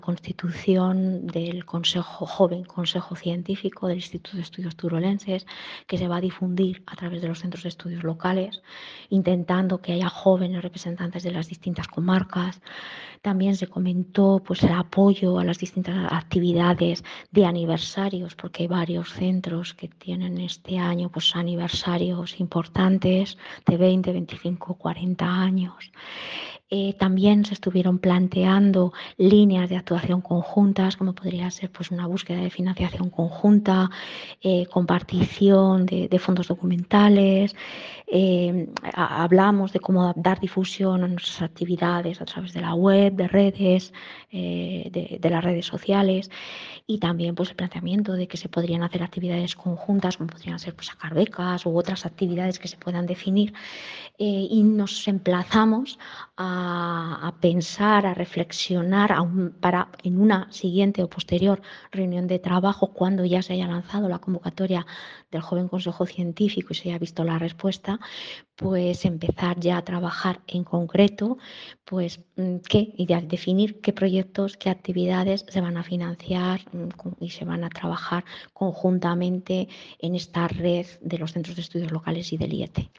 constitución del joven Consejo Científico del Instituto de Estudios Turolenses, que se va a difundir a través de los centros de estudios locales, intentando que haya jóvenes representantes de las distintas comarcas. También se comentó pues, el apoyo a las distintas actividades de aniversarios, porque hay varios centros que tienen este año pues, aniversarios importantes de 20, 25, 40 años. También se estuvieron planteando líneas de actuación conjuntas, como podría ser pues, una búsqueda de financiación conjunta, compartición de fondos documentales. Hablamos de cómo dar difusión a nuestras actividades a través de la web, de redes, de las redes sociales, y también pues, el planteamiento de que se podrían hacer actividades conjuntas, como podrían ser pues, sacar becas u otras actividades que se puedan definir. Y nos emplazamos a pensar, a reflexionar para en una siguiente o posterior reunión de trabajo, cuando ya se haya lanzado la convocatoria del joven Consejo Científico y se haya visto la respuesta, pues empezar ya a trabajar en concreto, pues y definir qué proyectos, qué actividades se van a financiar y se van a trabajar conjuntamente en esta red de los centros de estudios locales y del IET.